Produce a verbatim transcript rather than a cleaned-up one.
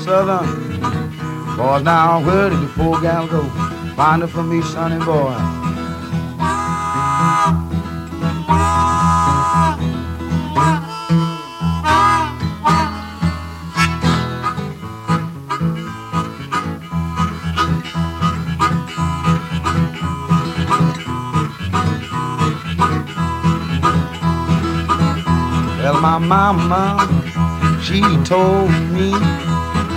southern. Boys, now where did the poor gal go? Find her for me, sonny boy. Well, my mama, she told me